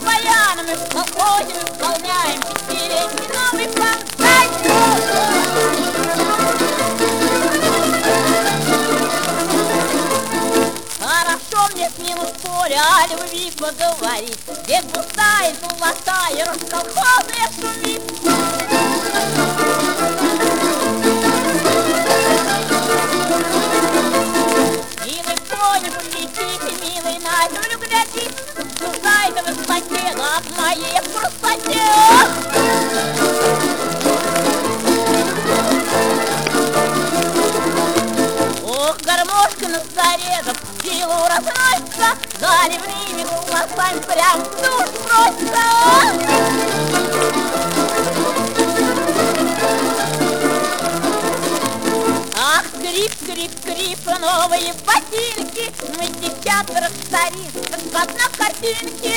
баяном и в колхозе мы исполняем пятилетний новый план. Хорошо мне с ним в поле, а любви поговорить, где густая золотая рожь колхозная шумит. Милый пони, полетите, милый, на землю гляди, сужай на высоте над моей простоте. Ох, гармошка на заре, да в силу разносится, заливными голосами прям в душу бросится. Ах, скрип, скрип, скрип, новые ботинки, мы девчата старик, как на картинке.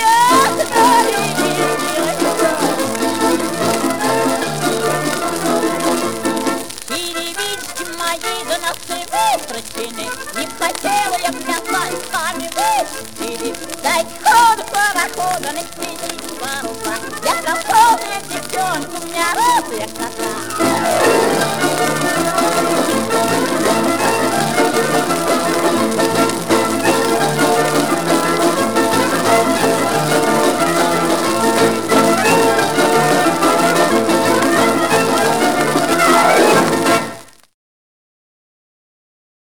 Черевички мои до носы вытрачены, не хотела я плясать, сами вышли. Дайте ходу парохода, на сидеть паруса, я колхозная девчонка, у меня розовая коса.